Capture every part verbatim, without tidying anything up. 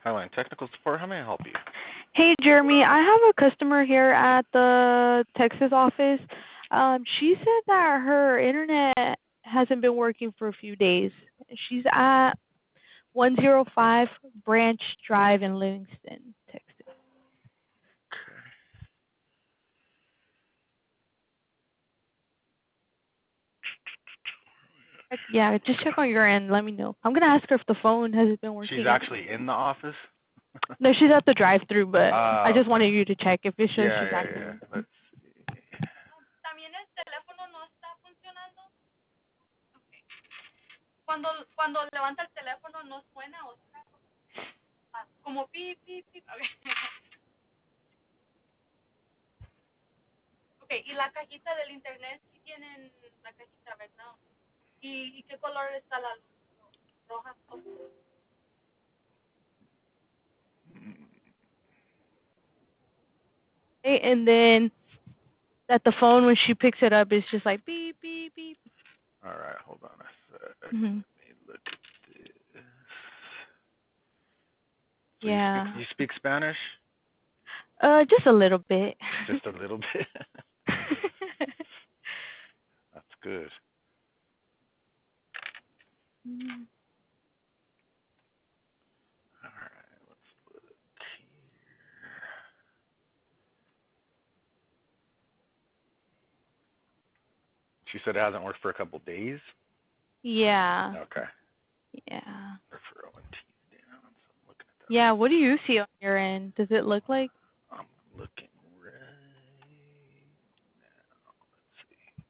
Highline Technical Support. How may I help you? Hey, Jeremy. I have a customer here at the Texas office. Um, she said that her internet hasn't been working for a few days. She's at one oh five Branch Drive in Livingston, Texas. Yeah, just check on your end. Let me know. I'm going to ask her if the phone hasn't been working. She's actually in the office? No, she's at the drive-thru, but uh, I just wanted you to check if it shows yeah, she's yeah, active. yeah. Let's see. También el teléfono no está funcionando. Okay. Cuando cuando levanta el teléfono no suena o suena ah, como pi pi pi. Okay. Okay, y la cajita del internet sí tienen la cajita, ¿verdad? ¿Y, y qué color está la luz? Roja. Okay, and then that the phone, when she picks it up, is just like beep, beep, beep. All right, hold on a sec. Mm-hmm. Let me look at this. So Yeah. you speak, you speak Spanish? Uh, just a little bit. Just a little bit. That's good. Mm. All right, let's look here. She said it hasn't worked for a couple days? Yeah. Okay. Yeah. Peripheral and teeth down. So I'm looking at that. Yeah, what do you see on your end? Does it look like? I'm looking right now. Let's see.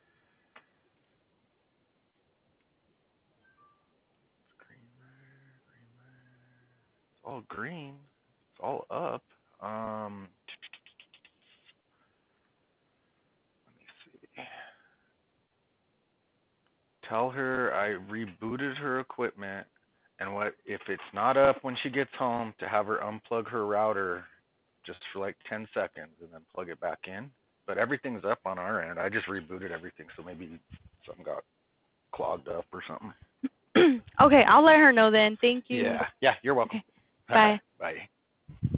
It's green there, green there. It's all green. It's all up. Um, let me see. Tell her I rebooted her equipment, and what if it's not up when she gets home, to have her unplug her router just for like ten seconds and then plug it back in. But everything's up on our end. I just rebooted everything, so maybe something got clogged up or something. Okay, I'll let her know then. Thank you. Yeah. Yeah, you're welcome. Okay. Bye. Bye.